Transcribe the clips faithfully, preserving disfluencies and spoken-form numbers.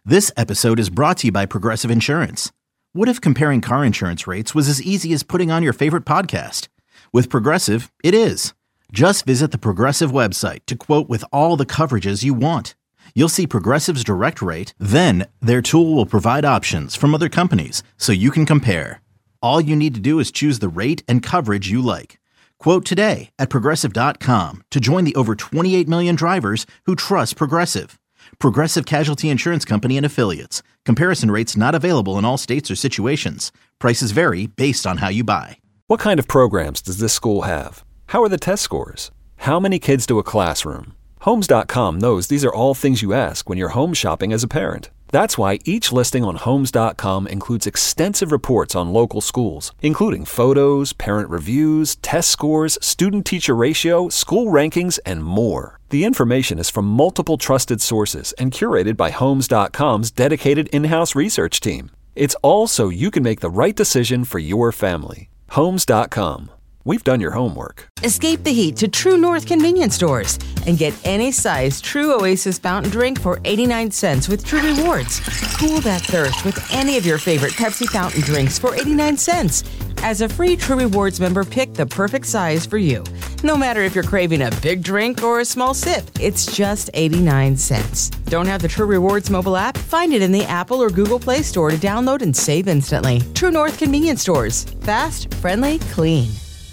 This episode is brought to you by Progressive Insurance. What if comparing car insurance rates was as easy as putting on your favorite podcast? With Progressive, it is. Just visit the Progressive website to quote with all the coverages you want. You'll see Progressive's direct rate, then their tool will provide options from other companies so you can compare. All you need to do is choose the rate and coverage you like. Quote today at progressive dot com to join the over twenty-eight million drivers who trust Progressive. Progressive Casualty Insurance Company and Affiliates. Comparison rates not available in all states or situations. Prices vary based on how you buy. What kind of programs does this school have? How are the test scores? How many kids do a classroom? Homes dot com knows these are all things you ask when you're home shopping as a parent. That's why each listing on Homes dot com includes extensive reports on local schools, including photos, parent reviews, test scores, student-teacher ratio, school rankings, and more. The information is from multiple trusted sources and curated by Homes dot com's dedicated in-house research team. It's all so you can make the right decision for your family. Homes dot com. We've done your homework. Escape the heat to True North convenience stores and get any size True Oasis fountain drink for eighty-nine cents with True Rewards. Cool that thirst with any of your favorite Pepsi fountain drinks for eighty-nine cents. As a free True Rewards member, pick the perfect size for you. No matter if you're craving a big drink or a small sip, it's just eighty-nine cents. Don't have the True Rewards mobile app? Find it in the Apple or Google Play Store to download and save instantly. True North convenience stores. Fast, friendly, clean.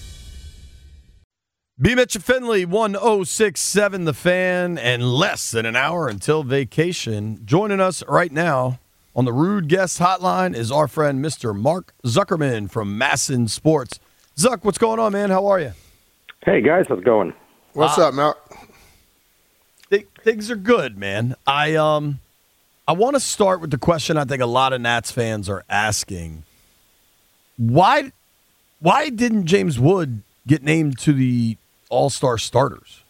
B. Mitch and Finley, one oh six point seven The Fan, and less than an hour until vacation. Joining us right now on the Rude Guest Hotline is our friend Mister Mark Zuckerman from Masson Sports. Zuck, what's going on, man? How are you? Hey, guys. How's it going? What's uh, up, Mark? Th- things are good, man. I um, I want to start with the question I think a lot of Nats fans are asking. Why, why didn't James Wood get named to the All-Star starters?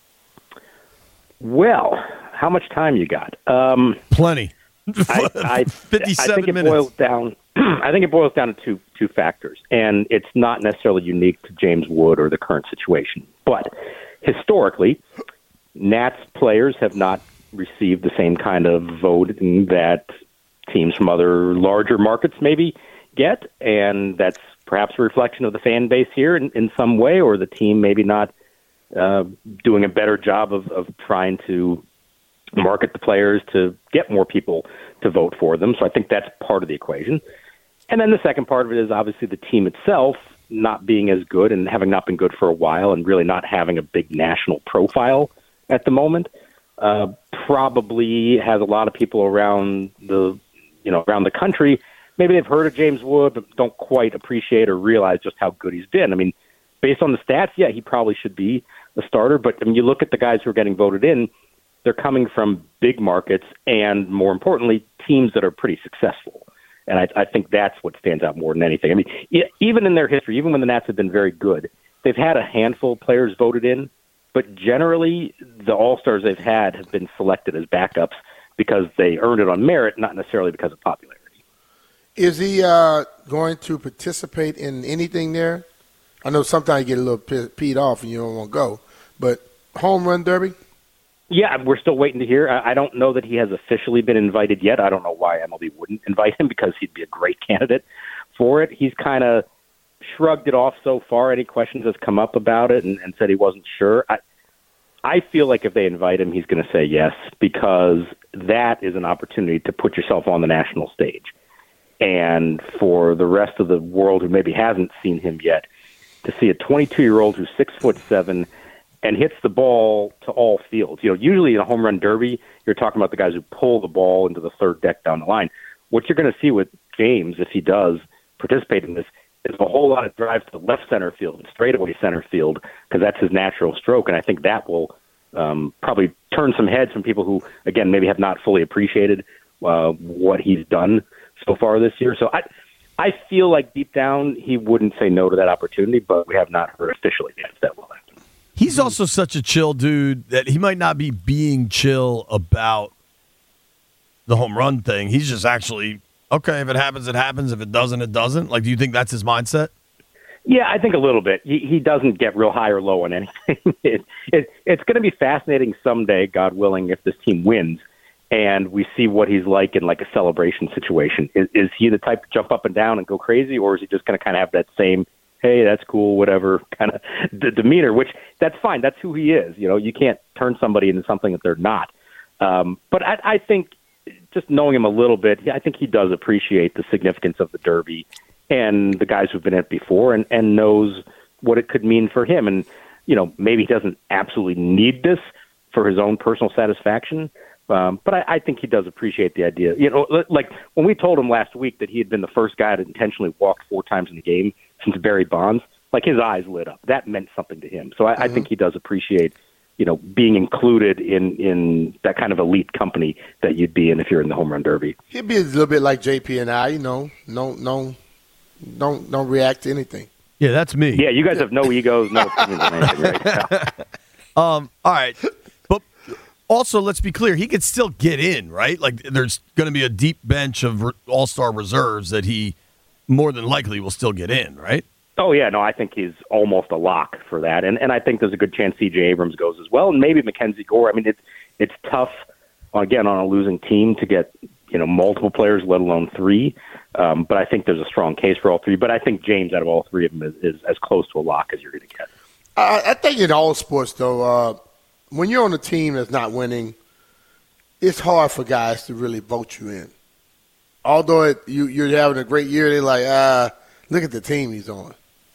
Well, how much time you got? Um, Plenty. I, I, fifty-seven I think it minutes. boils down. I think it boils down to two two factors, and it's not necessarily unique to James Wood or the current situation. But historically, Nats players have not received the same kind of voting that teams from other larger markets maybe get, and that's perhaps a reflection of the fan base here in, in some way, or the team maybe not uh, doing a better job of, of trying to market the players to get more people to vote for them. So I think that's part of the equation. And then the second part of it is obviously the team itself not being as good and having not been good for a while and really not having a big national profile at the moment. Uh, probably has a lot of people around the, you know, around the country. Maybe they've heard of James Wood, but don't quite appreciate or realize just how good he's been. I mean, based on the stats, yeah, he probably should be a starter. But I mean, you look at the guys who are getting voted in, they're coming from big markets and, more importantly, teams that are pretty successful. And I, I think that's what stands out more than anything. I mean, even in their history, even when the Nats have been very good, they've had a handful of players voted in, but generally the All-Stars they've had have been selected as backups because they earned it on merit, not necessarily because of popularity. Is he uh, going to participate in anything there? I know sometimes you get a little peed off and you don't want to go, but home run derby? Yeah, we're still waiting to hear. I don't know that he has officially been invited yet. I don't know why M L B wouldn't invite him because he'd be a great candidate for it. He's kind of shrugged it off so far. Any questions has come up about it and, and said he wasn't sure. I, I feel like if they invite him, he's going to say yes because that is an opportunity to put yourself on the national stage. And for the rest of the world who maybe hasn't seen him yet, to see a twenty-two-year-old who's six foot seven and hits the ball to all fields. You know, usually in a home run derby, you're talking about the guys who pull the ball into the third deck down the line. What you're going to see with James, if he does participate in this, is a whole lot of drives to left center field and straightaway center field because that's his natural stroke. And I think that will um, probably turn some heads from people who, again, maybe have not fully appreciated uh, what he's done so far this year. So I I feel like deep down he wouldn't say no to that opportunity, but we have not heard officially yet if that will happen. He's also such a chill dude that he might not be being chill about the home run thing. He's just actually, okay, if it happens, it happens. If it doesn't, it doesn't. Like, do you think that's his mindset? Yeah, I think a little bit. He, he doesn't get real high or low on anything. it, it, it's going to be fascinating someday, God willing, if this team wins, and we see what he's like in like a celebration situation. Is, is he the type to jump up and down and go crazy, or is he just going to kind of have that same, hey, that's cool, whatever kind of d- demeanor, which that's fine. That's who he is. You know, you can't turn somebody into something that they're not. Um, but I, I think just knowing him a little bit, I think he does appreciate the significance of the Derby and the guys who've been in it before, and, and knows what it could mean for him. And, you know, maybe he doesn't absolutely need this for his own personal satisfaction, um, but I, I think he does appreciate the idea. You know, like when we told him last week that he had been the first guy to intentionally walk four times in the game since Barry Bonds, like his eyes lit up. That meant something to him. So I, mm-hmm. I think he does appreciate, you know, being included in, in that kind of elite company that you'd be in if you're in the home run derby. He'd be a little bit like J P and I, you know, no, no, don't don't react to anything. Yeah, that's me. Yeah, you guys have no egos, no opinions on anything, right? um, all right, but also let's be clear, he could still get in, right? Like there's going to be a deep bench of re- all-star reserves that he more than likely will still get in, right? Oh, yeah, no, I think he's almost a lock for that. And and I think there's a good chance C J Abrams goes as well, and maybe Mackenzie Gore. I mean, it's it's tough, again, on a losing team to get, you know, multiple players, let alone three. Um, but I think there's a strong case for all three. But I think James, out of all three of them, is, is as close to a lock as you're going to get. I, I think in all sports, though, uh, when you're on a team that's not winning, it's hard for guys to really vote you in. Although it, you, you're having a great year, they're like, ah, look at the team he's on.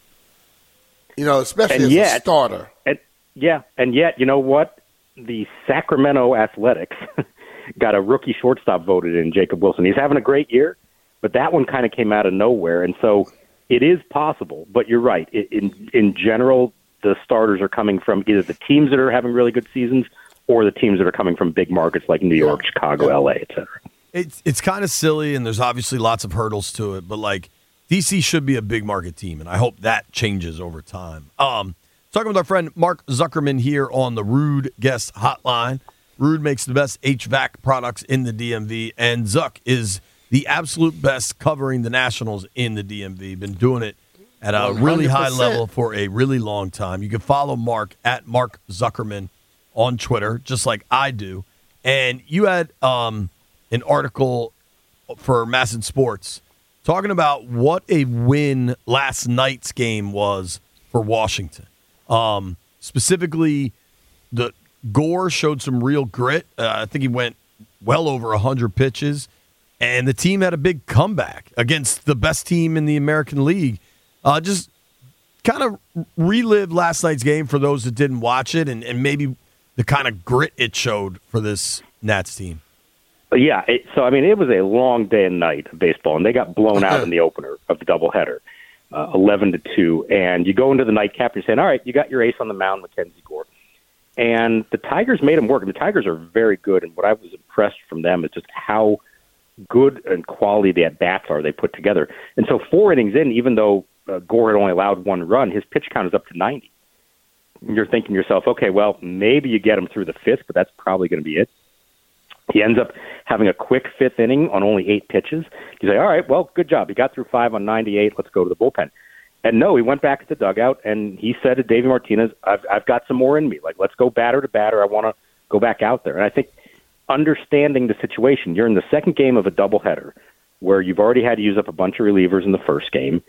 You know, especially and as yet, a starter. And, yeah, and yet, you know what? The Sacramento Athletics got a rookie shortstop voted in, Jacob Wilson. He's having a great year, but that one kind of came out of nowhere. And so it is possible, but you're right. In, in general, the starters are coming from either the teams that are having really good seasons or the teams that are coming from big markets like New York, yeah. Chicago, yeah. L A, et cetera. It's, it's kind of silly, and there's obviously lots of hurdles to it, but, like, D C should be a big market team, and I hope that changes over time. Um, talking with our friend Mark Zuckerman here on the Ruud Guest Hotline. Ruud makes the best H V A C products in the D M V, and Zuck is the absolute best covering the Nationals in the D M V. Been doing it at a really high level for a really long time. You can follow Mark at Mark Zuckerman on Twitter, just like I do. And you had um, an article for Masson Sports talking about what a win last night's game was for Washington. Um, specifically, the Gore showed some real grit. Uh, I think he went well over one hundred pitches, and the team had a big comeback against the best team in the American League. Uh, just kind of relive last night's game for those that didn't watch it, and, and maybe the kind of grit it showed for this Nats team. Yeah, it, so, I mean, it was a long day and night of baseball, and they got blown out in the opener of the doubleheader, uh, eleven to two. And you go into the nightcap and you're saying, all right, you got your ace on the mound, Mackenzie Gore. And the Tigers made him work. And the Tigers are very good, and what I was impressed from them is just how good and quality the at-bats are they put together. And so four innings in, even though uh, Gore had only allowed one run, his pitch count is up to ninety. And you're thinking to yourself, okay, well, maybe you get him through the fifth, but that's probably going to be it. He ends up having a quick fifth inning on only eight pitches. You say, all right, well, good job. You got through five on ninety-eight. Let's go to the bullpen. And no, he went back to the dugout, and he said to Davey Martinez, I've, I've got some more in me. Like, let's go batter to batter. I want to go back out there. And I think understanding the situation, you're in the second game of a doubleheader where you've already had to use up a bunch of relievers in the first game,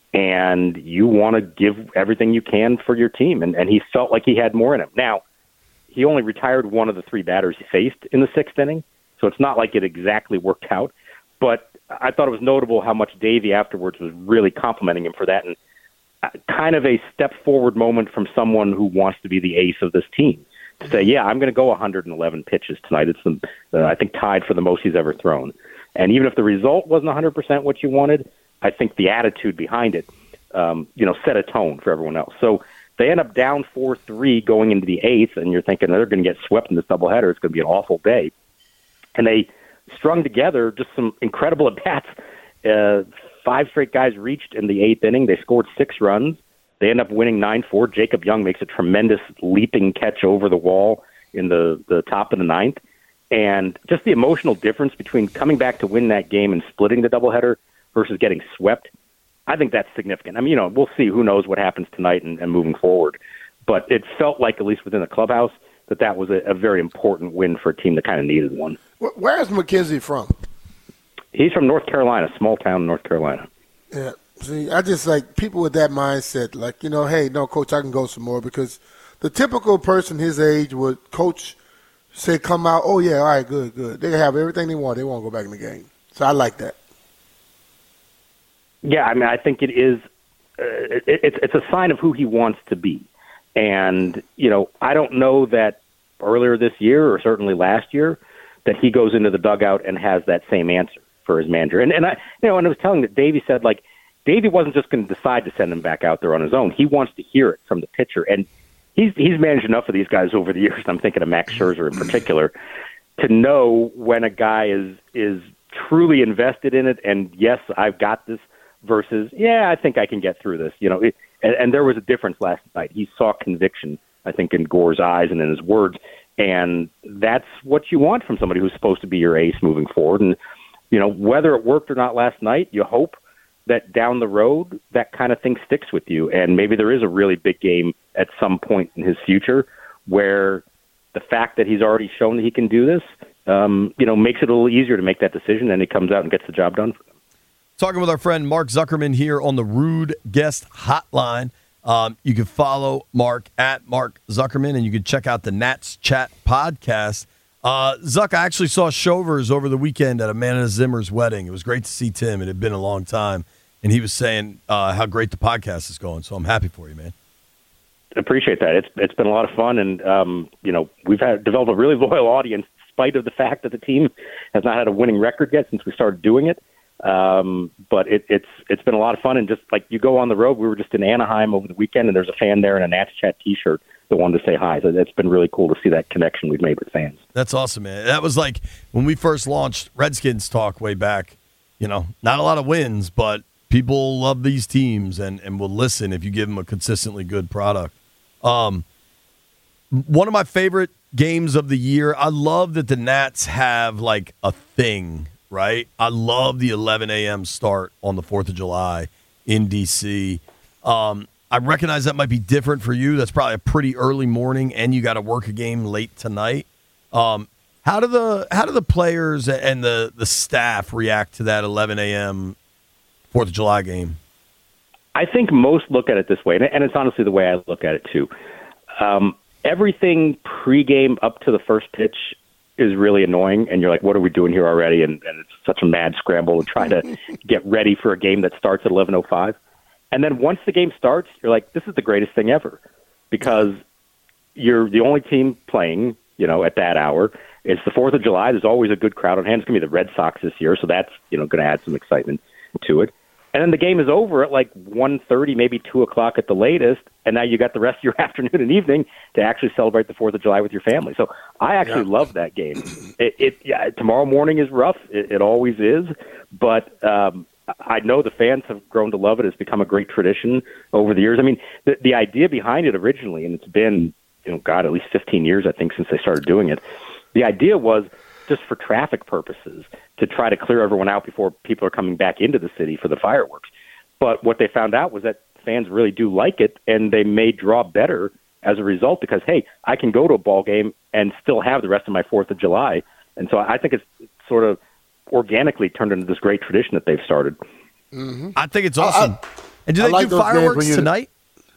and you want to give everything you can for your team. And, and he felt like he had more in him. Now, he only retired one of the three batters he faced in the sixth inning, so it's not like it exactly worked out. But I thought it was notable how much Davey afterwards was really complimenting him for that, and kind of a step forward moment from someone who wants to be the ace of this team. To say, yeah, I'm going to go one hundred eleven pitches tonight. It's, the, uh, I think, tied for the most he's ever thrown. And even if the result wasn't one hundred percent what you wanted, I think the attitude behind it, um, you know, set a tone for everyone else. So they end up down four three going into the eighth, and you're thinking they're going to get swept in this doubleheader. It's going to be an awful day. And they strung together just some incredible at-bats. Uh, five straight guys reached in the eighth inning. They scored six runs. They end up winning nine four. Jacob Young makes a tremendous leaping catch over the wall in the, the top of the ninth. And just the emotional difference between coming back to win that game and splitting the doubleheader versus getting swept, I think that's significant. I mean, you know, we'll see. Who knows what happens tonight and, and moving forward. But it felt like, at least within the clubhouse, that that was a, a very important win for a team that kind of needed one. Where is McKenzie from? He's from North Carolina, small town in North Carolina. Yeah. See, I just like people with that mindset, like, you know, hey, no, coach, I can go some more, because the typical person his age would coach say, come out, oh, yeah, all right, good, good. They can have everything they want. They won't go back in the game. So I like that. Yeah, I mean, I think it is uh, it, it's it's a sign of who he wants to be. And, you know, I don't know that earlier this year or certainly last year that he goes into the dugout and has that same answer for his manager. And, and I, you know, and I was telling that Davey said, like, Davey wasn't just going to decide to send him back out there on his own. He wants to hear it from the pitcher. And he's he's managed enough of these guys over the years, I'm thinking of Max Scherzer in particular, to know when a guy is is truly invested in it and, yes, I've got this, versus, yeah, I think I can get through this. You know, it, and, and there was a difference last night. He saw conviction, I think, in Gore's eyes and in his words. And that's what you want from somebody who's supposed to be your ace moving forward. And, you know, whether it worked or not last night, you hope that down the road that kind of thing sticks with you. And maybe there is a really big game at some point in his future where the fact that he's already shown that he can do this, um, you know, makes it a little easier to make that decision, and he comes out and gets the job done for them. Talking with our friend Mark Zuckerman here on the Rude Guest Hotline. Um, you can follow Mark at Mark Zuckerman, and you can check out the Nats Chat podcast. Uh, Zuck, I actually saw Shovers over the weekend at Amanda Zimmer's wedding. It was great to see Tim. It had been a long time, and he was saying uh, how great the podcast is going. So I'm happy for you, man. Appreciate that. It's it's been a lot of fun, and um, you know, we've had developed a really loyal audience, despite of the fact that the team has not had a winning record yet since we started doing it. Um, but it, it's it's been a lot of fun, and just like you go on the road, we were just in Anaheim over the weekend, and there's a fan there in a Nats Chat T-shirt that wanted to say hi. So it's been really cool to see that connection we've made with fans. That's awesome, man. That was like when we first launched Redskins Talk way back. You know, not a lot of wins, but people love these teams and, and will listen if you give them a consistently good product. Um, one of my favorite games of the year, I love that the Nats have like a thing. Right, I love the eleven a.m. start on the fourth of July in D C. Um, I recognize that might be different for you. That's probably a pretty early morning, and you got to work a game late tonight. Um, how do the how do the players and the, the staff react to that eleven a.m. fourth of July game? I think most look at it this way, and it's honestly the way I look at it too. Um, everything pregame up to the first pitch is really annoying, and you're like, what are we doing here already? And, and it's such a mad scramble to try to get ready for a game that starts at eleven oh five. And then once the game starts, you're like, this is the greatest thing ever, because you're the only team playing, you know, at that hour. It's the fourth of July. There's always a good crowd on hand. It's going to be the Red Sox this year, so that's, you know, going to add some excitement to it. And then the game is over at like one thirty, maybe two o'clock at the latest, and now you got the rest of your afternoon and evening to actually celebrate the fourth of July with your family. So I actually yeah. love that game. It, it yeah, tomorrow morning is rough. It, it always is. But um, I know the fans have grown to love it. It's become a great tradition over the years. I mean, the, the idea behind it originally, and it's been, you know, God, at least fifteen years, I think, since they started doing it. The idea was just for traffic purposes, to try to clear everyone out before people are coming back into the city for the fireworks. But what they found out was that fans really do like it, and they may draw better as a result because, hey, I can go to a ball game and still have the rest of my fourth of July. And so I think it's sort of organically turned into this great tradition that they've started. Mm-hmm. I think it's awesome. I, I, and do they like do fireworks tonight?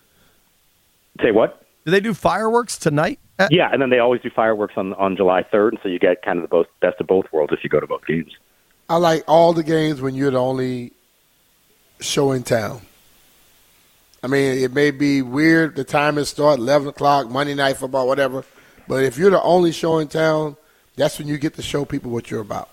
Say what? Do they do fireworks tonight? Yeah, and then they always do fireworks on on July third, and so you get kind of the both, best of both worlds if you go to both games. I like all the games when you're the only show in town. I mean, it may be weird, the time is start, eleven o'clock, Monday Night Football, whatever, but if you're the only show in town, that's when you get to show people what you're about.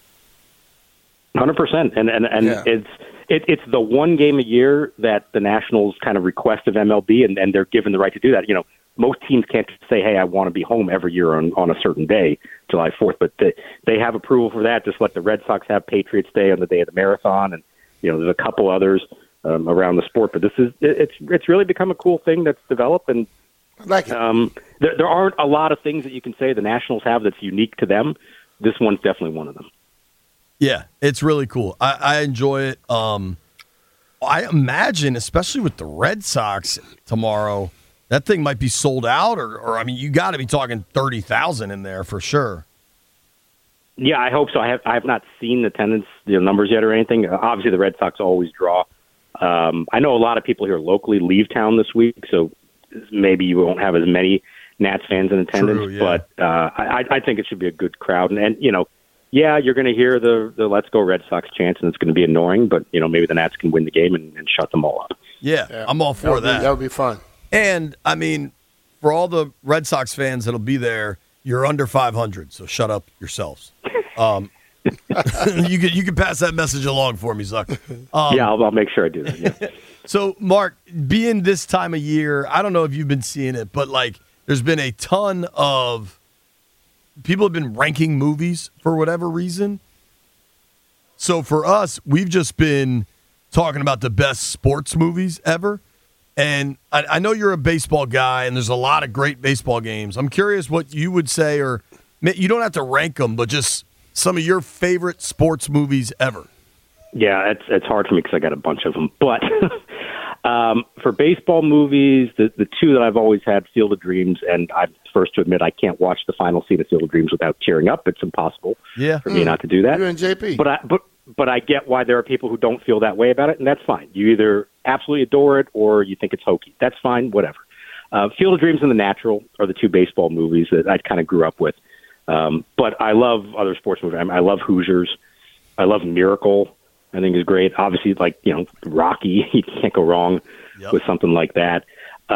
one hundred percent, and, and, and yeah. it's it, it's the one game a year that the Nationals kind of request of M L B, and, and they're given the right to do that. You know, most teams can't say, hey, I want to be home every year on, on a certain day, July fourth, but they, they have approval for that, just like the Red Sox have Patriots Day on the day of the marathon, and, you know, there's a couple others um, around the sport, but this is, it, it's it's really become a cool thing that's developed, and I like it. Um, there, there aren't a lot of things that you can say the Nationals have that's unique to them. This one's definitely one of them. Yeah, it's really cool. I, I enjoy it. Um, I imagine, especially with the Red Sox tomorrow, that thing might be sold out, or, or I mean, you got to be talking thirty thousand in there for sure. Yeah, I hope so. I have I have not seen the attendance you know, numbers yet or anything. Uh, obviously, the Red Sox always draw. Um, I know a lot of people here locally leave town this week, so maybe you won't have as many Nats fans in attendance. True, yeah. But uh, I, I think it should be a good crowd. And, and you know, yeah, you're going to hear the, the Let's Go Red Sox chants, and it's going to be annoying. But, you know, maybe the Nats can win the game and, and shut them all up. Yeah, yeah. I'm all for that. Would that. Be, that would be fun. And, I mean, for all the Red Sox fans that'll be there, you're under five hundred, so shut up yourselves. Um, you can you can pass that message along for me, Zuck. Um, yeah, I'll, I'll make sure I do that. Yeah. So, Mark, being this time of year, I don't know if you've been seeing it, but, like, there's been a ton of people have been ranking movies for whatever reason. So, for us, we've just been talking about the best sports movies ever. And I, I know you're a baseball guy, and there's a lot of great baseball games. I'm curious what you would say, or you don't have to rank them, but just some of your favorite sports movies ever. Yeah, it's it's hard for me because I got a bunch of them. But um, for baseball movies, the the two that I've always had, Field of Dreams, and I'm first to admit I can't watch the final scene of Field of Dreams without tearing up. It's impossible yeah. for me mm. not to do that. You and J P. But I but but I get why there are people who don't feel that way about it, and that's fine. You either absolutely adore it or you think it's hokey. That's fine, whatever. Uh, Field of Dreams and The Natural are the two baseball movies that I kind of grew up with. Um, but I love other sports movies. I, mean, I love Hoosiers. I love Miracle. I think is great. Obviously, like, you know, Rocky, you can't go wrong yep. with something like that.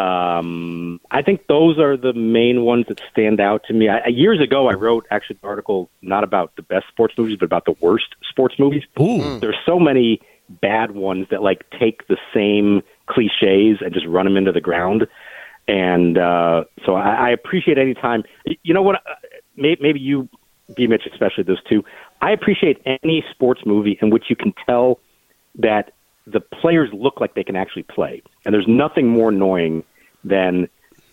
Um, I think those are the main ones that stand out to me. I, years ago, I wrote actually an article not about the best sports movies, but about the worst sports movies. Ooh. There's so many bad ones that like take the same cliches and just run them into the ground. And uh, so I, I appreciate any time. You know what? Maybe, maybe you, B. Mitch, especially those two. I appreciate any sports movie in which you can tell that the players look like they can actually play. And there's nothing more annoying than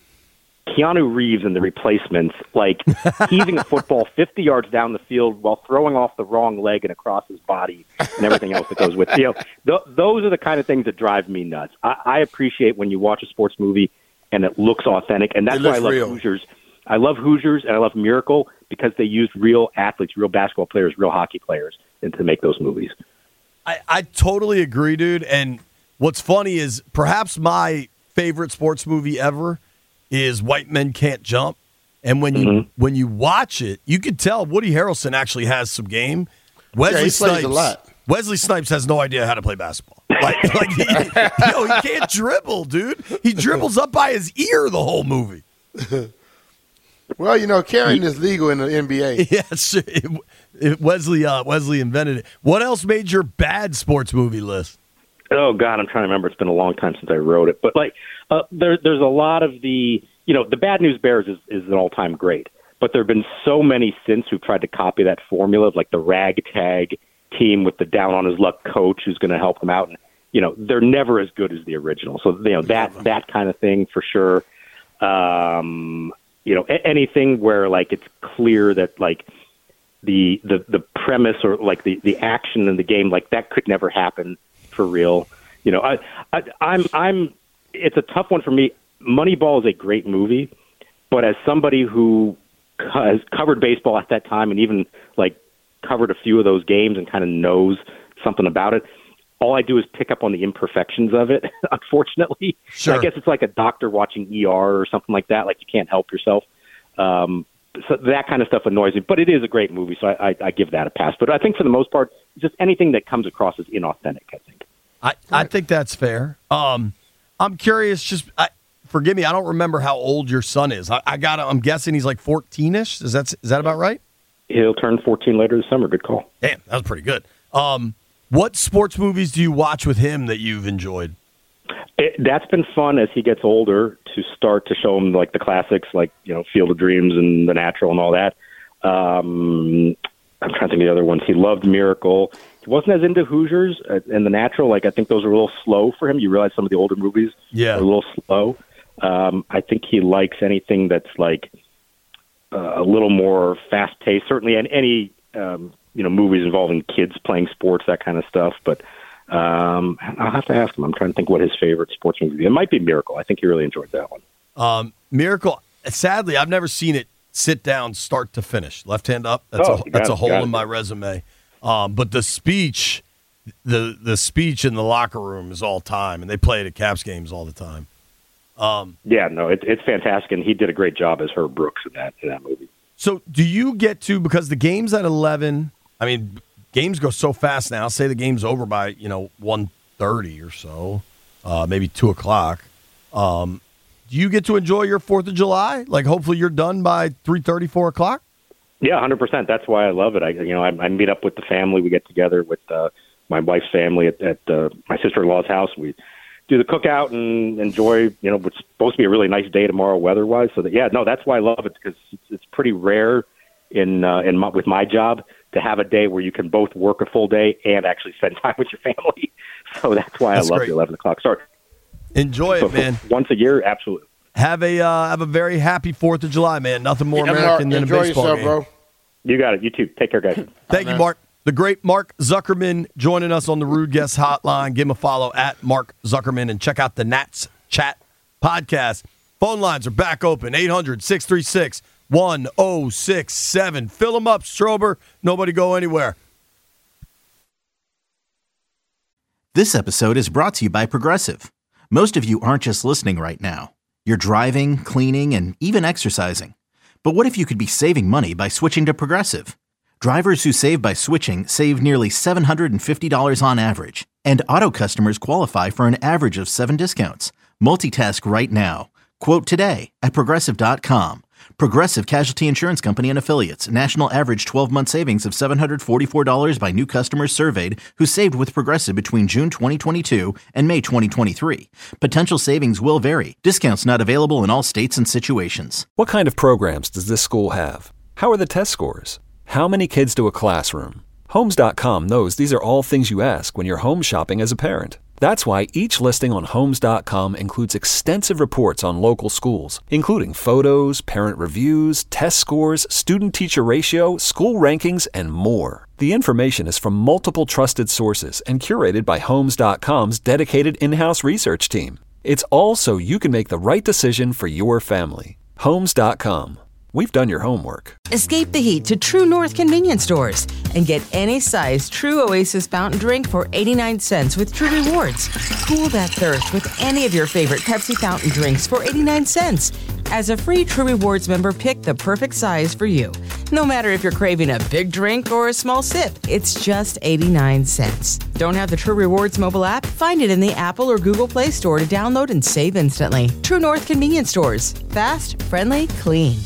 Keanu Reeves in The Replacements, like heaving a football fifty yards down the field while throwing off the wrong leg and across his body and everything else that goes with it. You know, th- those are the kind of things that drive me nuts. I, I appreciate when you watch a sports movie and it looks authentic, and that's why I love real. Hoosiers. I love Hoosiers and I love Miracle because they used real athletes, real basketball players, real hockey players, and to make those movies. I, I totally agree, dude. And what's funny is perhaps my favorite sports movie ever is White Men Can't Jump. And when you mm-hmm. when you watch it, you can tell Woody Harrelson actually has some game. Wesley yeah, he Snipes, plays a lot. Wesley Snipes has no idea how to play basketball. Like, like he, you know, he can't dribble, dude. He dribbles up by his ear the whole movie. Well, you know, carrying is legal in the N B A. Yes, it, it, Wesley uh, Wesley invented it. What else made your bad sports movie list? Oh, God, I'm trying to remember. It's been a long time since I wrote it. But, like, uh, there, there's a lot of the, you know, the Bad News Bears is, is an all-time great. But there have been so many since who've tried to copy that formula of, like, the ragtag team with the down-on-his-luck coach who's going to help them out. And, you know, they're never as good as the original. So, you know, that, that kind of thing for sure. Um You know, anything where like it's clear that like the the, the premise or like the, the action in the game, like that could never happen for real. You know, I, I I'm I'm it's a tough one for me. Moneyball is a great movie, but as somebody who has covered baseball at that time and even like covered a few of those games and kind of knows something about it, all I do is pick up on the imperfections of it, unfortunately. Sure. I guess it's like a doctor watching E R or something like that. Like you can't help yourself. Um, so that kind of stuff annoys me. But it is a great movie, so I, I, I give that a pass. But I think for the most part, just anything that comes across as inauthentic, I think. I, I think that's fair. Um, I'm curious, just I, forgive me, I don't remember how old your son is. I, I got. I'm guessing he's like fourteen-ish. Is that, is that about right? He'll turn fourteen later this summer. Good call. Damn, that was pretty good. Um, What sports movies do you watch with him that you've enjoyed? It, that's been fun as he gets older to start to show him like the classics, like, you know, Field of Dreams and The Natural and all that. Um, I'm trying to think of the other ones. He loved Miracle. He wasn't as into Hoosiers and The Natural. Like, I think those are a little slow for him. You realize some of the older movies yeah. are a little slow. Um, I think he likes anything that's like uh, a little more fast paced. Certainly, and any um, you know, movies involving kids playing sports, that kind of stuff. But um, I'll have to ask him. I'm trying to think what his favorite sports movie is. It might be Miracle. I think he really enjoyed that one. Um, Miracle, sadly, I've never seen it sit down, start to finish, left hand up. That's Oh, a that's got a it, hole got in it. my resume. Um, but the speech, the the speech in the locker room is all time, and they play it at Caps games all the time. Um, Yeah, no, it, it's fantastic, and he did a great job as Herb Brooks in that in that movie. So do you get to, because the game's at eleven, I mean, games go so fast now. Say the game's over by, you know, one thirty or so, uh, maybe two o'clock. Um, do you get to enjoy your fourth of July? Like, hopefully you're done by three thirty, four o'clock? Yeah, one hundred percent. That's why I love it. I, you know, I, I meet up with the family. We get together with uh, my wife's family at, at uh, my sister-in-law's house. We do the cookout and enjoy, you know, what's supposed to be a really nice day tomorrow weather-wise. So, that, yeah, no, that's why I love it, because it's, it's pretty rare in uh, in my, with my job to have a day where you can both work a full day and actually spend time with your family. So that's why That's I love great. the eleven o'clock start. Enjoy So it, man. Once a year, absolutely. Have a uh, have a very happy fourth of July, man. Nothing more Yeah, Mark, American than a enjoy baseball yourself, game. bro. You got it. You too. Take care, guys. Thank you, Mark. The great Mark Zuckerman joining us on the Rude Guest Hotline. Give him a follow at Mark Zuckerman and check out the Nats Chat podcast. Phone lines are back open. eight hundred, six three six, one oh six seven. Fill them up, Strober. Nobody go anywhere. This episode is brought to you by Progressive. Most of you aren't just listening right now. You're driving, cleaning, and even exercising. But what if you could be saving money by switching to Progressive? Drivers who save by switching save nearly seven hundred fifty dollars on average. And auto customers qualify for an average of seven discounts. Multitask right now. Quote today at Progressive dot com. Progressive Casualty Insurance Company and Affiliates. National average twelve-month savings of seven hundred forty-four dollars by new customers surveyed who saved with Progressive between June twenty twenty-two and May twenty twenty-three. Potential savings will vary. Discounts not available in all states and situations. What kind of programs does this school have? How are the test scores? How many kids do a classroom? Homes dot com knows these are all things you ask when you're home shopping as a parent. That's why each listing on Homes dot com includes extensive reports on local schools, including photos, parent reviews, test scores, student-teacher ratio, school rankings, and more. The information is from multiple trusted sources and curated by Homes dot com's dedicated in-house research team. It's all so you can make the right decision for your family. Homes dot com. We've done your homework. Escape the heat to True North convenience stores and get any size True Oasis fountain drink for eighty-nine cents with True Rewards. Cool that thirst with any of your favorite Pepsi fountain drinks for eighty-nine cents. As a free True Rewards member, pick the perfect size for you. No matter if you're craving a big drink or a small sip, it's just eighty-nine cents. Don't have the True Rewards mobile app? Find it in the Apple or Google Play Store to download and save instantly. True North convenience stores. Fast, friendly, clean.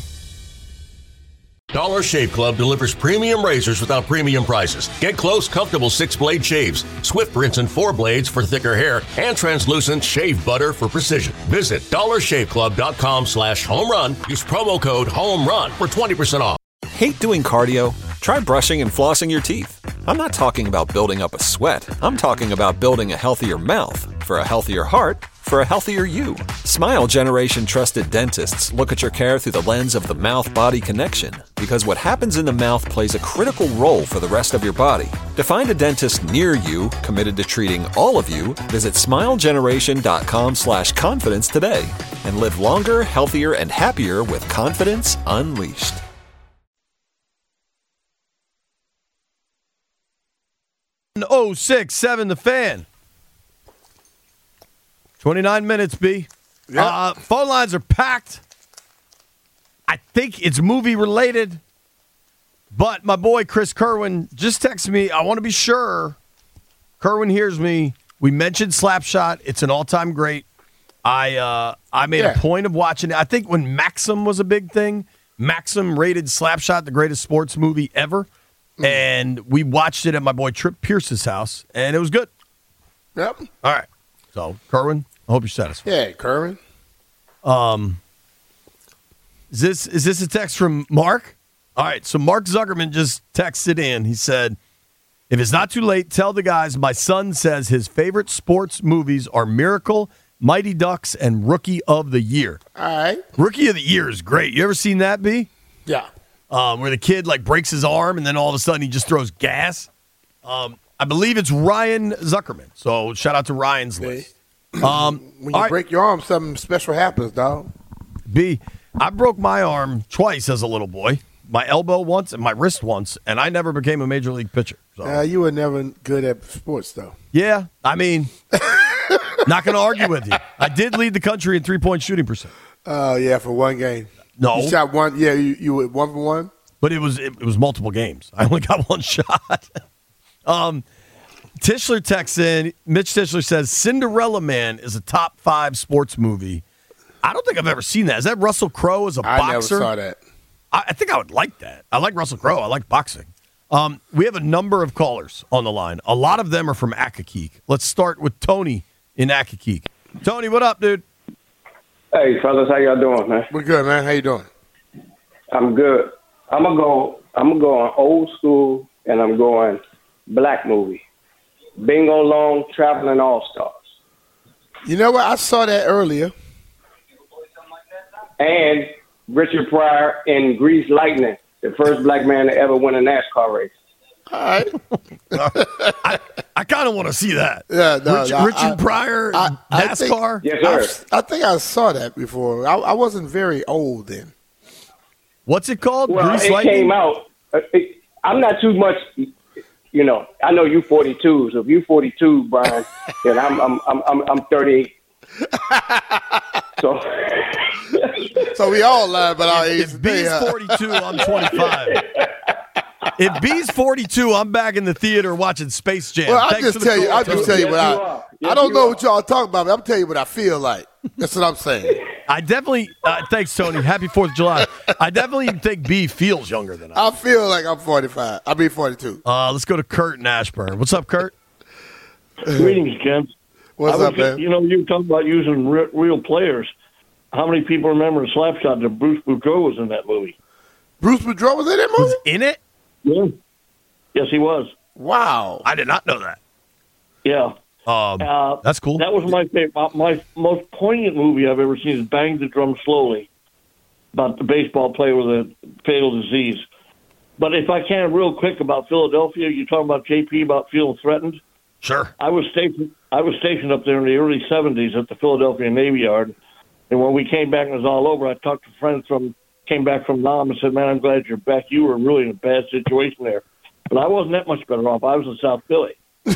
Dollar Shave Club delivers premium razors without premium prices. Get close, comfortable six-blade shaves, swift rinse and four blades for thicker hair, and translucent shave butter for precision. Visit dollar shave club dot com slash home run. Use promo code HOMERUN for twenty percent off. Hate doing cardio? Try brushing and flossing your teeth. I'm not talking about building up a sweat. I'm talking about building a healthier mouth for a healthier heart for a healthier you. Smile Generation trusted dentists look at your care through the lens of the mouth-body connection, because what happens in the mouth plays a critical role for the rest of your body. To find a dentist near you committed to treating all of you, visit smile generation dot com slash confidence today and live longer, healthier, and happier with confidence unleashed. oh six seven The Fan. twenty-nine minutes, B. Yep. Uh, phone lines are packed. I think it's movie related, but my boy Chris Kerwin just texted me. I want to be sure Kerwin hears me. We mentioned Slapshot. It's an all-time great. I uh, I made Yeah. a point of watching it. I think when Maxim was a big thing, Maxim rated Slapshot the greatest sports movie ever, and we watched it at my boy Trip Pierce's house, and it was good. Yep. All right. So, Kerwin, I hope you're satisfied. Yeah, Kerwin. Um, is this is this a text from Mark? All right, so Mark Zuckerman just texted in. He said, if it's not too late, tell the guys my son says his favorite sports movies are Miracle, Mighty Ducks, and Rookie of the Year. All right. Rookie of the Year is great. You ever seen that, B? Yeah. Um, where the kid like breaks his arm and then all of a sudden he just throws gas. Um, I believe it's Ryan Zuckerman. So shout out to Ryan's list. Um, When all you right. break your arm, something special happens, dog. B, I broke my arm twice as a little boy. My elbow once and my wrist once, and I never became a major league pitcher. So. Uh, you were never good at sports, though. Yeah, I mean, not going to argue with you. I did lead the country in three-point shooting percent. Oh, uh, yeah, for one game. No. You shot one. Yeah, you, you were one for one? But it was it, it was multiple games. I only got one shot. um, Tischler texts in. Mitch Tischler says, Cinderella Man is a top five sports movie. I don't think I've ever seen that. Is that Russell Crowe as a I boxer? I never saw that. I, I think I would like that. I like Russell Crowe. I like boxing. Um, we have a number of callers on the line. A lot of them are from Accokeek. Let's start with Tony in Accokeek. Tony, what up, dude? Hey, fellas, how y'all doing, man? We're good, man. How you doing? I'm good. I'm gonna go. I'm gonna go on old school, and I'm going black movie. Bingo Long, Traveling All Stars. You know what? I saw that earlier. And Richard Pryor in Grease Lightning, the first black man to ever win a NASCAR race. All right. I, I kind of want to see that. Yeah, no, Rich, I, Richard I, Pryor, I, I NASCAR. Yes, sir. I, I think I saw that before. I, I wasn't very old then. What's it called? Well, Grease it Lightning? came out. Uh, it, I'm not too much. You know, I know you forty-two. So if you forty-two, Brian, then I'm I'm I'm I'm, I'm thirty-eight. So. So we all lie about our age. If B's forty-two, I'm twenty-five. If B's forty-two, I'm back in the theater watching Space Jam. Well, I'll Thanks just for the tell you. call, I'll just Tony. tell you Yes, what you I. are. Yes, I don't you know are. what y'all talking about, but I'm telling you what I feel like. That's what I'm saying. I definitely. Uh, thanks, Tony. Happy Fourth of July. I definitely think B feels younger than I. I feel like I'm forty-five. I'll be forty-two. Uh, let's go to Kurt in Ashburn. What's up, Kurt? Greetings, Ken. What's I was up, just, man? You know, you were talking about using re- real players. How many people remember the slap shot that Bruce Boudreaux was in that movie? Bruce Boudreaux was in that movie? Was in it? Yeah. Yes, he was. Wow. I did not know that. Yeah. Um, Uh, that's cool. That was my favorite. My, my most poignant movie I've ever seen is Bang the Drum Slowly, about the baseball player with a fatal disease. But if I can, real quick about Philadelphia, you're talking about J P about feeling threatened. Sure. I was stationed. I was stationed up there in the early seventies at the Philadelphia Navy Yard, and when we came back and it was all over, I talked to friends from came back from Nam and said, "Man, I'm glad you're back. You were really in a bad situation there." But I wasn't that much better off. I was in South Philly.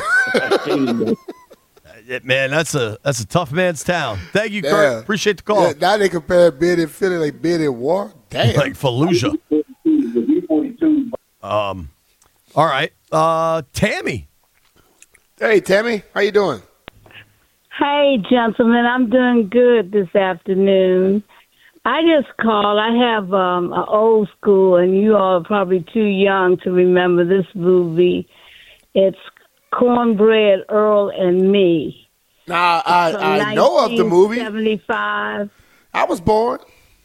Man, that's a that's a tough man's town. Thank you, Yeah. Kurt. Appreciate the call. Yeah, now they compare bid in Philly like bid in war. Damn. Like Fallujah. Um, all right. Uh, Tammy. Hey, Tammy, how you doing? Hey, gentlemen, I'm doing good this afternoon. I just called. I have um, an old school, and you all are probably too young to remember this movie. It's Cornbread Earl and Me. Now, I, I know of the movie. seventy-five. I was born.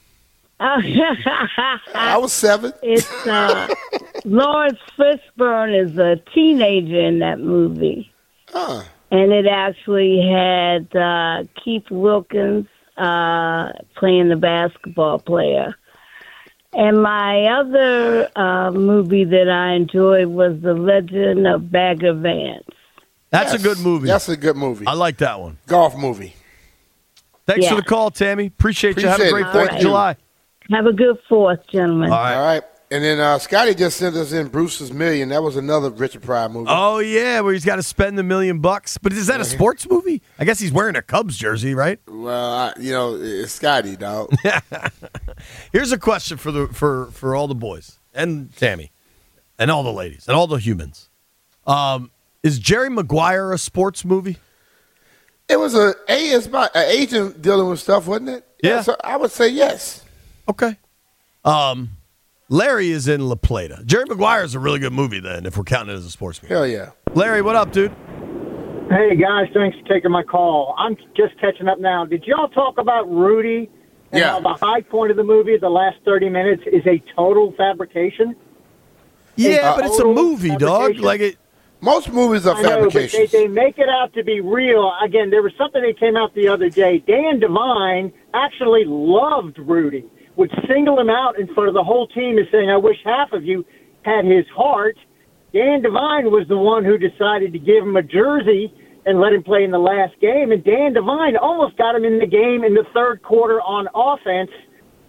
I was seven. It's uh, Lawrence Fishburne is a teenager in that movie. Huh. And it actually had uh, Keith Wilkins uh, playing the basketball player. And my other uh, movie that I enjoyed was The Legend of Bagger Vance. That's Yes. a good movie. That's a good movie. I like that one. Golf movie. Thanks Yeah. for the call, Tammy. Appreciate, you. Have a Appreciate great it. Fourth All of July. Have a good Fourth, gentlemen. All right. All right. And then uh, Scotty just sent us in Bruce's Million. That was another Richard Pryor movie. Oh yeah, where he's got to spend the million bucks. But is that a sports movie? I guess he's wearing a Cubs jersey, right? Well, I, you know, it's Scotty, dog. Here's a question for the for for all the boys and Tammy, and all the ladies and all the humans. Um, is Jerry Maguire a sports movie? It was a a it's about an agent dealing with stuff, wasn't it? Yeah. So I would say yes. Okay. Um, Larry is in La Plata. Jerry Maguire is a really good movie then, if we're counting it as a sports movie. Hell yeah. Larry, what up, dude? Hey, guys, thanks for taking my call. I'm just catching up now. Did y'all talk about Rudy and Yeah. how the high point of the movie, the last thirty minutes, is a total fabrication? Yeah, A but it's a total movie, dog. fabrication? Like it. Most movies are I know, but they, fabrications. they make it out to be real. Again, there was something that came out the other day. Dan Devine actually loved Rudy, would single him out in front of the whole team and saying, I wish half of you had his heart. Dan Devine was the one who decided to give him a jersey and let him play in the last game. And Dan Devine almost got him in the game in the third quarter on offense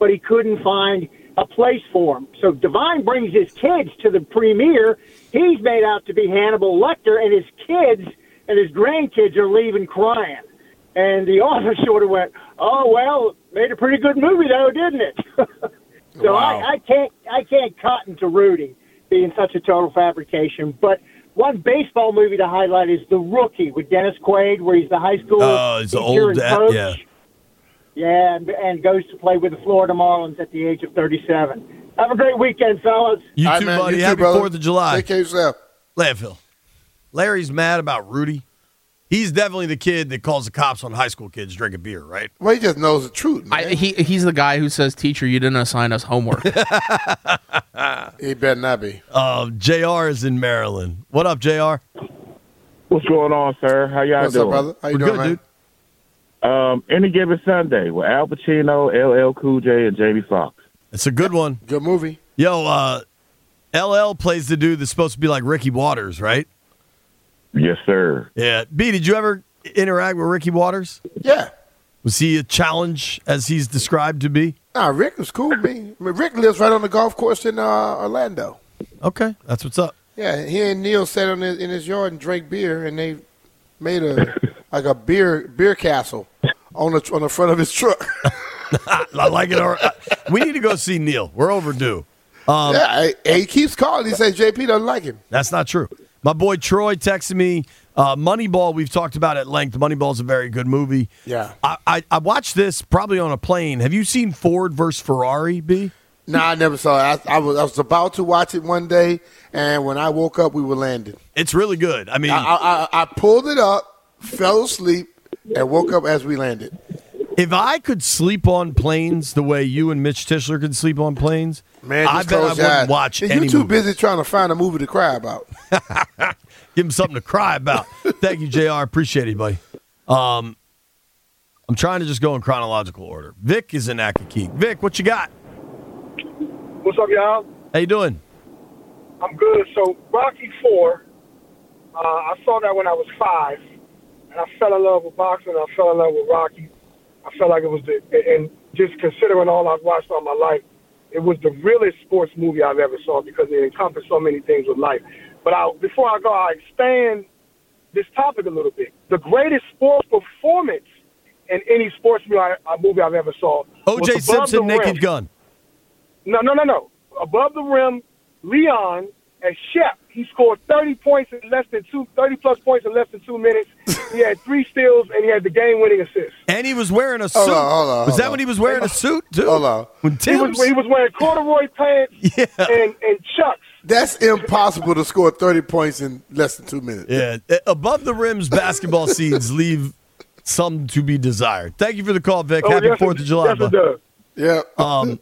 but he couldn't find a place for him. So Divine brings his kids to the premiere. He's made out to be Hannibal Lecter, and his kids and his grandkids are leaving crying. And the author sort of went, "Oh well, made a pretty good movie though, didn't it?" so Wow. I, I can't I can't cotton to Rudy being such a total fabrication. But one baseball movie to highlight is The Rookie with Dennis Quaid, where he's the high school Oh, it's the teacher old, and coach. yeah. Yeah, and, and goes to play with the Florida Marlins at the age of thirty-seven. Have a great weekend, fellas. You All right, too, man. buddy. You too, Happy brother. Fourth of July. Take care of yourself. Landfill. Larry's mad about Rudy. He's definitely the kid that calls the cops on high school kids drinking beer, right? Well, he just knows the truth, man. I, he he's the guy who says, "Teacher, you didn't assign us homework." He better not be. Uh, J R is in Maryland. What up, J R? What's going on, sir? How y'all What's doing? up, brother? How you We're doing, good, man? dude. Um, Any Given Sunday with Al Pacino, L L Cool J, and Jamie Foxx. It's a good one. Good movie. Yo, uh, L L plays the dude that's supposed to be like Ricky Waters, right? Yes, sir. Yeah. B, did you ever interact with Ricky Waters? Yeah. Was he a challenge as he's described to be? Nah, Rick was cool with me. I mean, Rick lives right on the golf course in uh, Orlando. Okay, that's what's up. Yeah, he and Neil sat on his, in his yard and drank beer, and they made a like a beer beer castle on the on the front of his truck. I like it. All right. We need to go see Neil. We're overdue. Um, yeah, he, he keeps calling. He says J P doesn't like him. That's not true. My boy Troy texted me. Uh, Moneyball, we've talked about at length. Moneyball's a very good movie. Yeah. I, I, I watched this probably on a plane. Have you seen Ford versus Ferrari, B? No, I never saw it. I, I was I was about to watch it one day, and when I woke up, we were landing. It's really good. I mean, I, I, I pulled it up, fell asleep, and woke up as we landed. if I could sleep on planes the way you and Mitch Tischler could sleep on planes, Man, I just bet I close your wouldn't eyes. watch You're any too movie. busy trying to find a movie to cry about. Give him something to cry about. Thank you, J R. Appreciate it, buddy. Um, I'm trying to just go in chronological order. Vic is in Akakeek. Vic, what you got? What's up, y'all? How you doing? I'm good. So, Rocky Four, uh, I saw that when I was five, and I fell in love with boxing. I fell in love with Rocky. I felt like it was the, and just considering all I've watched all my life, it was the realest sports movie I've ever saw because it encompassed so many things with life. But I, before I go, I expand this topic a little bit. The greatest sports performance in any sports movie, I, a movie I've ever saw. O J was Above Simpson, the Naked Rim. Gun. No, no, no, no. Above the Rim, Leon as Shep. He scored thirty points in less than two, thirty plus points in less than two minutes. He had three steals and he had the game-winning assist. And he was wearing a suit. Hold on, hold on, was hold that on. when he was wearing a suit, too? Hold on. When He Tim's? was, he was wearing corduroy pants Yeah. and, and Chucks. That's impossible to score thirty points in less than two minutes. Yeah. Uh, Above the Rim's basketball seeds leave some to be desired. Thank you for the call, Vic. Oh, Happy yes, fourth it- of July, yes, it bud. does. Yeah. Um,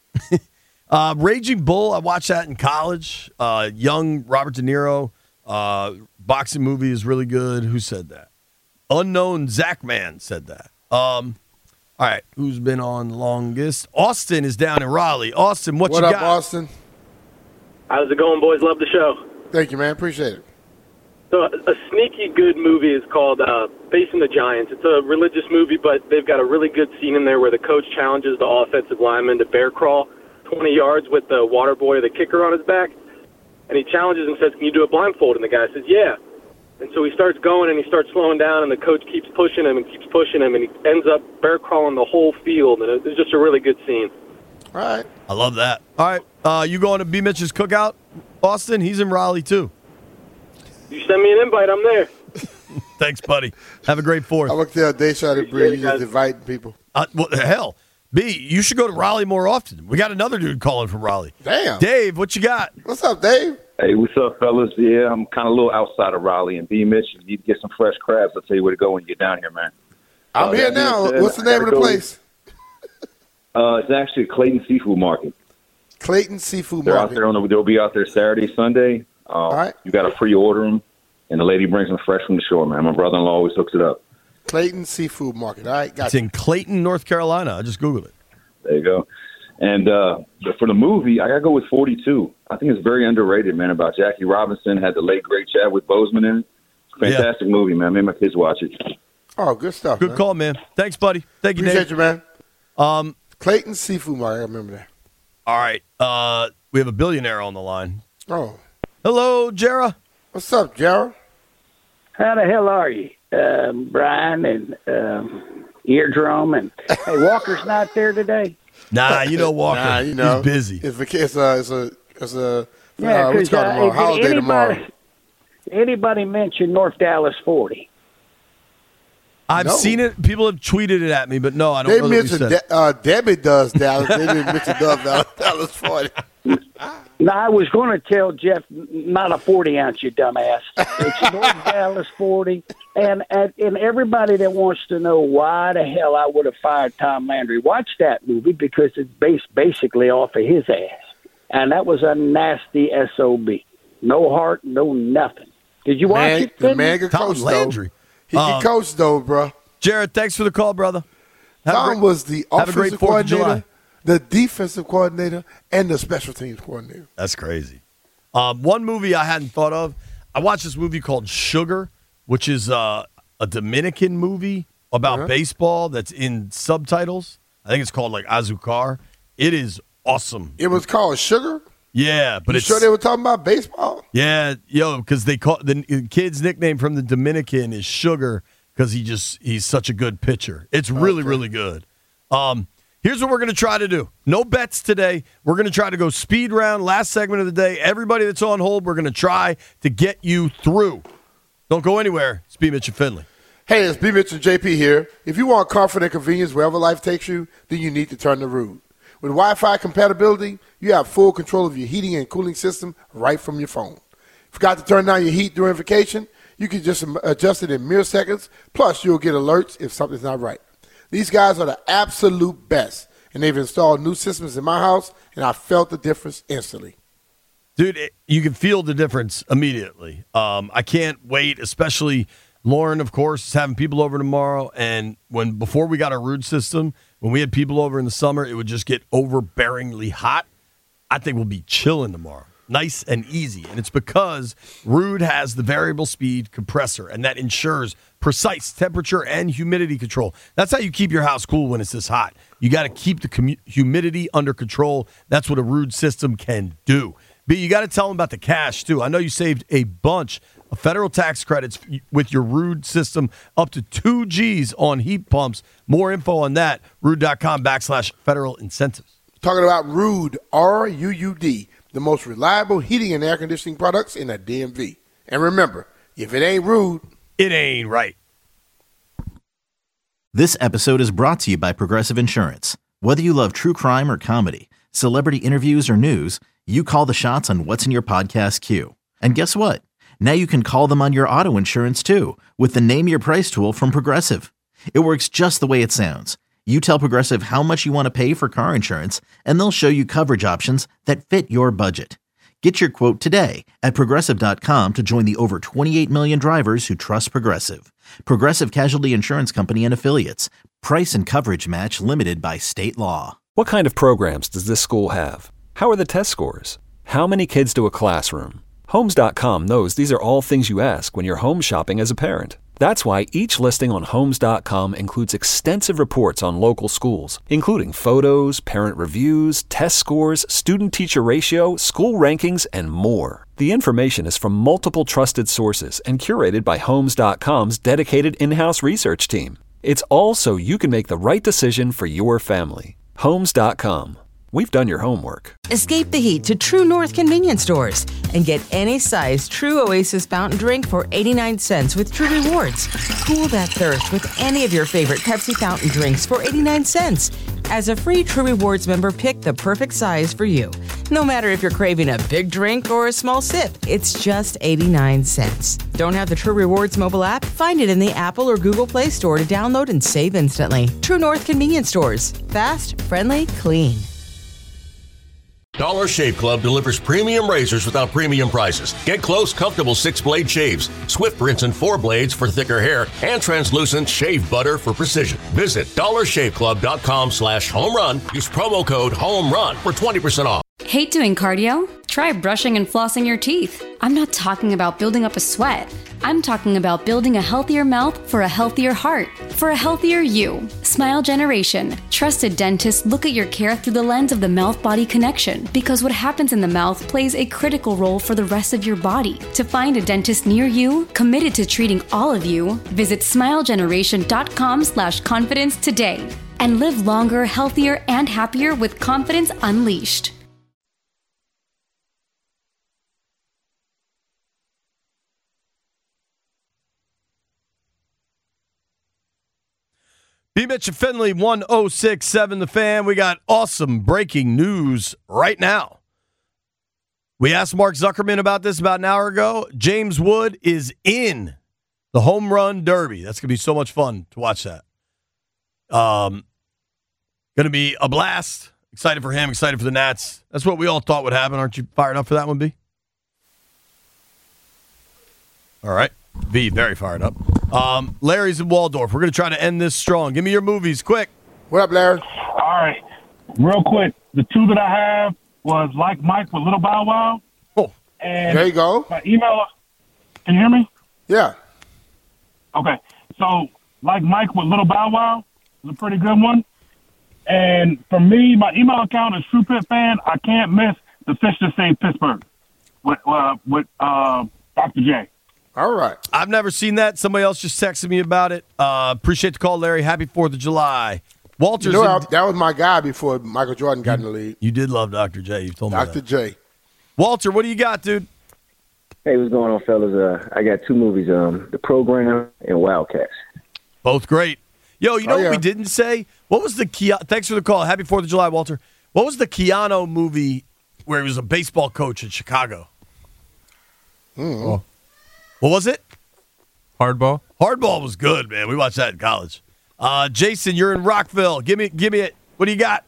uh, Raging Bull, I watched that in college. Uh, young Robert De Niro. Uh, boxing movie is really good. Who said that? Unknown Zach Man said that. Um, all right, who's been on longest? Austin is down in Raleigh. Austin, what, What you up, got? Austin? How's it going, boys? Love the show. Thank you, man. Appreciate it. So, a sneaky good movie is called uh, Facing the Giants. It's a religious movie, but they've got a really good scene in there where the coach challenges the offensive lineman to bear crawl twenty yards with the water boy or the kicker on his back. And he challenges and says, "Can you do it blindfold?" And the guy says, "Yeah." And so he starts going and he starts slowing down, and the coach keeps pushing him and keeps pushing him, and he ends up bear crawling the whole field. And it's just a really good scene. All right. I love that. All right, uh, you going to B. Mitch's cookout, Austin? He's in Raleigh, too. You send me an invite, I'm there. Thanks, buddy. Have a great fourth. I looked there, they shot it, Bree. You just inviting people. Uh, well, hell, B, you should go to Raleigh more often. We got another dude calling from Raleigh. Damn. Dave, what you got? What's up, Dave? Hey, what's up, fellas? Yeah, I'm kind of a little outside of Raleigh. And B. Mitch, if you need to get some fresh crabs, I'll tell you where to go when you get down here, man. I'm Uh, here that now. being said, What's the I name of gotta the go- place? Uh, it's actually Clayton Seafood Market. Clayton Seafood They're out Market. there on the. They'll be out there Saturday, Sunday. Uh, All right. You got to pre-order them, and the lady brings them fresh from the shore, man. My brother-in-law always hooks it up. Clayton Seafood Market. All right, got It's in Clayton, North Carolina. I just Googled it. There you go. And uh, for the movie, I got to go with forty-two. I think it's very underrated, man, about Jackie Robinson. Had the late, great Chadwick Boseman in it. Fantastic movie, man. Made my kids watch it. Oh, good stuff. Good man. call, man. Thanks, buddy. Thank you, Appreciate Dave. you, man. Um, Clayton Seafood Market. I remember that. All right. Uh, we have a billionaire on the line. Oh. Hello, Jera. What's up, Jera? How the hell are you, um, Brian and um, Eardrum? And hey, Walker's not there today. Nah, you know Walker. Nah, you know, he's busy. It's a it's a it's a, it's a Yeah, uh, what's because called tomorrow? uh, Holiday anybody, tomorrow. anybody mentioned North Dallas forty? I've No. seen it. People have tweeted it at me, but no, I don't They know that we mentioned said De- it. uh, Debbie does Dallas. They didn't mention Dallas, Dallas forty. No, I was going to tell Jeff, not a forty ounce, you dumbass. It's North Dallas forty, and, and and everybody that wants to know why the hell I would have fired Tom Landry, watch that movie because it's based basically off of his ass, and that was a nasty S O B. No heart, no nothing. Did you watch Man, it? the Finley? man can Tom coach, though. Landry. He can Um, coach, though, bro. Jared, thanks for the call, brother. Have a Tom great- was the have a great offensive Fourth of July. coordinator, the defensive coordinator, and the special teams coordinator. That's crazy. Um, one movie I hadn't thought of. I watched this movie called Sugar, which is uh, a Dominican movie about Uh-huh. baseball that's in subtitles. I think it's called like Azucar. It is awesome. It was called Sugar? Yeah, but you it's sure they were talking about baseball? yeah, yo, because they call the kid's nickname from the Dominican is Sugar because he just he's such a good pitcher. It's really Okay. really good. Um, here's what we're gonna try to do. No bets today. We're gonna try to go speed round. Last segment of the day. Everybody that's on hold, we're gonna try to get you through. Don't go anywhere. It's B. Mitch and Finley. Hey, it's B. Mitch and J P here. If you want comfort and convenience wherever life takes you, then you need to turn to Rude. With Wi-Fi compatibility, you have full control of your heating and cooling system right from your phone. Forgot to turn down your heat during vacation? You can just adjust it in mere seconds. Plus, you'll get alerts if something's not right. These guys are the absolute best, and they've installed new systems in my house, and I felt the difference instantly. Dude, it, you can feel the difference immediately. Um, I can't wait, especially Lauren, of course, is having people over tomorrow. And when before we got our Rude system, when we had people over in the summer, it would just get overbearingly hot. I think we'll be chilling tomorrow. Nice and easy. And it's because Rude has the variable speed compressor, and that ensures precise temperature and humidity control. That's how you keep your house cool when it's this hot. You got to keep the commu- humidity under control. That's what a Rude system can do. But you got to tell them about the cash, too. I know you saved a bunch of federal tax credits with your Rude system, up to two G's on heat pumps. More info on that, rude.com backslash federal incentives. Talking about Rude, R U U D, the most reliable heating and air conditioning products in the D M V. And remember, if it ain't Rude, it ain't right. This episode is brought to you by Progressive Insurance. Whether you love true crime or comedy, celebrity interviews or news, you call the shots on what's in your podcast queue. And guess what? Now you can call them on your auto insurance too with the Name Your Price tool from Progressive. It works just the way it sounds. You tell Progressive how much you want to pay for car insurance, and they'll show you coverage options that fit your budget. Get your quote today at Progressive dot com to join the over twenty-eight million drivers who trust Progressive. Progressive Casualty Insurance Company and Affiliates. Price and coverage match limited by state law. What kind of programs does this school have? How are the test scores? How many kids do a classroom? Homes dot com knows these are all things you ask when you're home shopping as a parent. That's why each listing on Homes dot com includes extensive reports on local schools, including photos, parent reviews, test scores, student-teacher ratio, school rankings, and more. The information is from multiple trusted sources and curated by Homes dot com's dedicated in-house research team. It's all so you can make the right decision for your family. Homes dot com. We've done your homework. Escape the heat to True North convenience stores and get any size True Oasis fountain drink for eighty-nine cents with True Rewards. Cool that thirst with any of your favorite Pepsi fountain drinks for eighty-nine cents. As a free True Rewards member, pick the perfect size for you. No matter if you're craving a big drink or a small sip, it's just eighty-nine cents. Don't have the True Rewards mobile app? Find it in the Apple or Google Play Store to download and save instantly. True North convenience stores. Fast, friendly, clean. Dollar Shave Club delivers premium razors without premium prices. Get close, comfortable six-blade shaves, swift rinse and four blades for thicker hair, and translucent shave butter for precision. Visit dollarshaveclub.com slash home run. Use promo code HOMERUN for twenty percent off. Hate doing cardio? Try brushing and flossing your teeth. I'm not talking about building up a sweat. I'm talking about building a healthier mouth for a healthier heart, for a healthier you. Smile Generation. Trusted dentists look at your care through the lens of the mouth-body connection because what happens in the mouth plays a critical role for the rest of your body. To find a dentist near you, committed to treating all of you, visit smilegeneration.com slash confidence today and live longer, healthier, and happier with confidence unleashed. B. Mitch and Finley, one oh six point seven The Fan. We got awesome breaking news right now. We asked Mark Zuckerman about this about an hour ago. James Wood is in the home run derby. That's going to be so much fun to watch that. Um, going to be a blast. Excited for him, excited for the Nats. That's what we all thought would happen. Aren't you fired up for that one, B? All right. B, very fired up. Um, Larry's in Waldorf. We're going to try to end this strong. Give me your movies, quick. What up, Larry? All right. Real quick, the two that I have was Like Mike with Little Bow Wow. Oh, and there you go. My email, can you hear me? Yeah. Okay. So, Like Mike with Little Bow Wow is a pretty good one. And for me, my email account is True Pitt Fan. I can't miss The Fish That Saved Pittsburgh with, uh, with uh, Doctor J. All right. I've never seen that. Somebody else just texted me about it. Uh, appreciate the call, Larry. Happy fourth of July. Walter's you know, in, that was my guy before Michael Jordan got in the league. You did love Doctor J. You told me Doctor that. J. Walter, what do you got, dude? Hey, what's going on, fellas? Uh, I got two movies, um, The Program and Wildcats. Both great. Yo, you know Oh, what yeah. we didn't say? What was the Keanu? Thanks for the call. Happy fourth of July, Walter. What was the Keanu movie where he was a baseball coach in Chicago? Mm. Oh. What was it? Hardball. Hardball was good, man. We watched that in college. Uh, Jason, you're in Rockville. Give me, give me it. What do you got?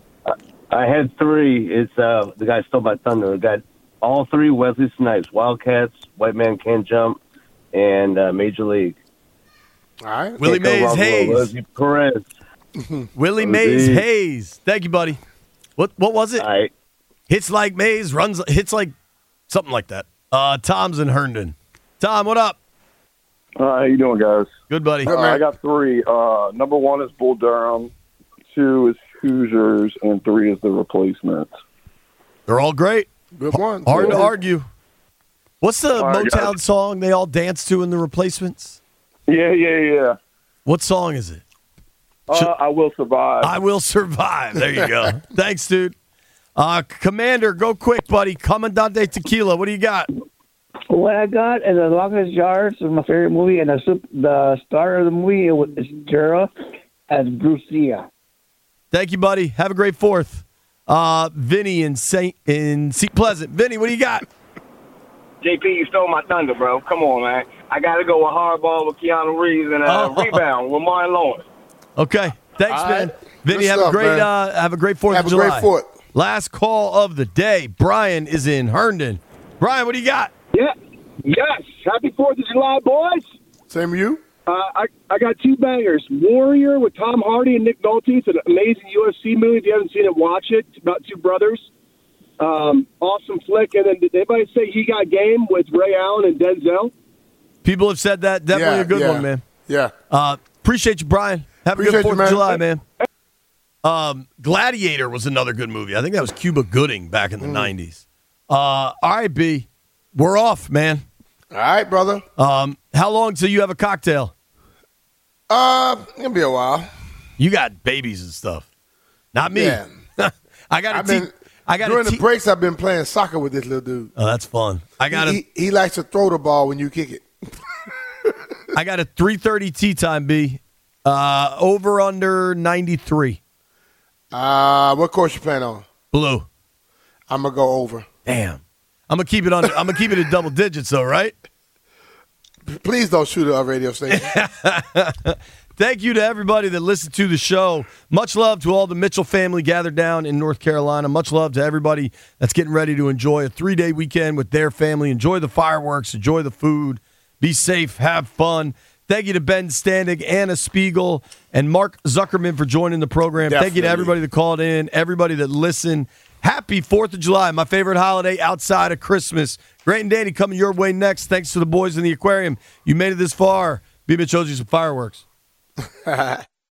I had three. It's uh, the guy stole my thunder. I got all three Wesley Snipes: Wildcats, White Man Can't Jump, and uh, Major League. All right. Willie Mays Hayes. Wesley Perez. Willie That was Mays it. Hayes. Thank you, buddy. What what was it? I, hits like Mays, runs hits like something like that. Uh, Tom's in Herndon. Tom, what up? Uh, how you doing, guys? Good, buddy. Uh, I got three. Uh, number one is Bull Durham. Two is Hoosiers, and three is The Replacements. They're all great. Good one. Hard to Yeah. argue. What's the All right, Motown guys. song they all dance to in The Replacements? Yeah, yeah, yeah. What song is it? Uh, I Will Survive. I Will Survive. There you go. Thanks, dude. Uh, Commander, go quick, buddy. Comandante Tequila, what do you got? What I got is The Longest Yard is my favorite movie, and the sup- the star of the movie is Jera as Bruce Lee. Thank you, buddy. Have a great fourth. Uh, Vinny in Saint in Seat Pleasant. Vinny, what do you got? J P, you stole my thunder, bro. Come on, man. I got to go with Hardball with Keanu Reeves and uh, Oh. Rebound with Martin Lawrence. Okay. Thanks, All man. right. Vinny, Good have stuff, a great man. uh, have a great Fourth Have of a July. great Fourth. Last call of the day. Brian is in Herndon. Brian, what do you got? Yeah. Yes. Happy fourth of July, boys. Same you. Uh, I, I got two bangers. Warrior with Tom Hardy and Nick Nolte. It's an amazing U F C movie. If you haven't seen it, watch it. It's about two brothers. Um, awesome flick. And then did anybody say He Got Game with Ray Allen and Denzel? People have said that. Definitely Yeah, a good yeah. one, man. Yeah. Uh, appreciate you, Brian. Have a Appreciate good you, Fourth of man. July, man. Um, Gladiator was another good movie. I think that was Cuba Gooding back Mm. in the nineties. Uh, all right, B. We're off, man. All right, brother. Um, how long till you have a cocktail? Uh, it'll be a while. You got babies and stuff. Not me. Yeah. I got I've to been I got during to the breaks. I've been playing soccer with this little dude. Oh, that's fun. I got He, he, he likes to throw the ball when you kick it. I got a three thirty tea time, B. Uh, over under ninety-three. Uh, what course you playing on? Blue. I'm gonna go over. Damn. I'm gonna keep it under. I'm gonna keep it at double digits, though, right? Please don't shoot at our radio station. Thank you to everybody that listened to the show. Much love to all the Mitchell family gathered down in North Carolina. Much love to everybody that's getting ready to enjoy a three-day weekend with their family. Enjoy the fireworks. Enjoy the food. Be safe. Have fun. Thank you to Ben Standig, Anna Spiegel, and Mark Zuckerman for joining the program. Thank you to Definitely. everybody that called in, everybody that listened. Happy fourth of July, my favorite holiday outside of Christmas. Great and Danny coming your way next. Thanks to the boys in the aquarium. You made it this far. B. Mitch owes you some fireworks.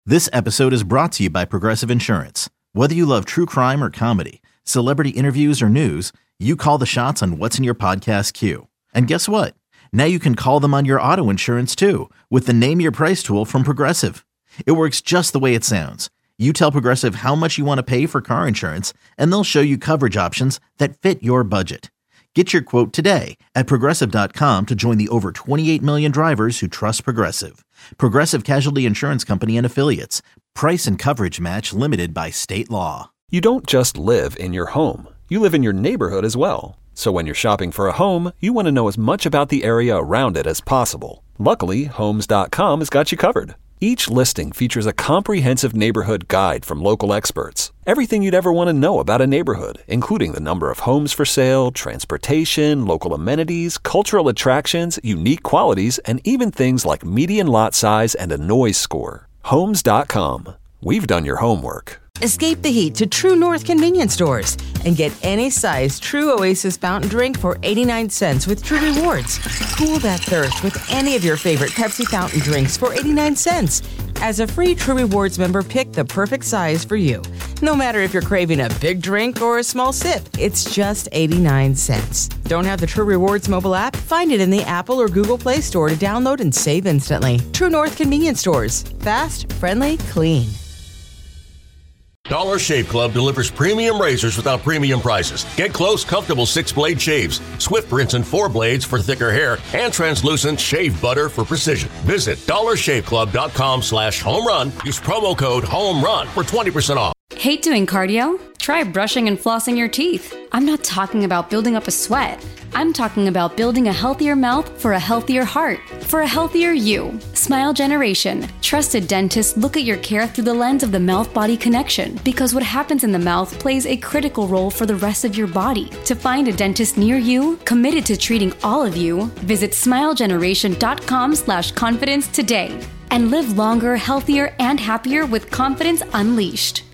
This episode is brought to you by Progressive Insurance. Whether you love true crime or comedy, celebrity interviews or news, you call the shots on what's in your podcast queue. And guess what? Now you can call them on your auto insurance too with the Name Your Price tool from Progressive. It works just the way it sounds. You tell Progressive how much you want to pay for car insurance, and they'll show you coverage options that fit your budget. Get your quote today at Progressive dot com to join the over twenty-eight million drivers who trust Progressive. Progressive Casualty Insurance Company and Affiliates. Price and coverage match limited by state law. You don't just live in your home. You live in your neighborhood as well. So when you're shopping for a home, you want to know as much about the area around it as possible. Luckily, Homes dot com has got you covered. Each listing features a comprehensive neighborhood guide from local experts. Everything you'd ever want to know about a neighborhood, including the number of homes for sale, transportation, local amenities, cultural attractions, unique qualities, and even things like median lot size and a noise score. Homes dot com. We've done your homework. Escape the heat to True North convenience stores and get any size True Oasis fountain drink for eighty-nine cents with True Rewards. Cool that thirst with any of your favorite Pepsi fountain drinks for eighty-nine cents. As a free True Rewards member, pick the perfect size for you. No matter if you're craving a big drink or a small sip, it's just eighty-nine cents. Don't have the True Rewards mobile app? Find it in the Apple or Google Play Store to download and save instantly. True North convenience stores. Fast, friendly, clean. Dollar Shave Club delivers premium razors without premium prices. Get close, comfortable six-blade shaves, swift rinse and four blades for thicker hair, and translucent shave butter for precision. Visit dollar shave club dot com slash home run. Use promo code HOMERUN for twenty percent off. Hate doing cardio? Try brushing and flossing your teeth. I'm not talking about building up a sweat. I'm talking about building a healthier mouth for a healthier heart, for a healthier you. Smile Generation. Trusted dentists look at your care through the lens of the mouth-body connection because what happens in the mouth plays a critical role for the rest of your body. To find a dentist near you, committed to treating all of you, visit smile generation dot com slash confidence today and live longer, healthier, and happier with confidence unleashed.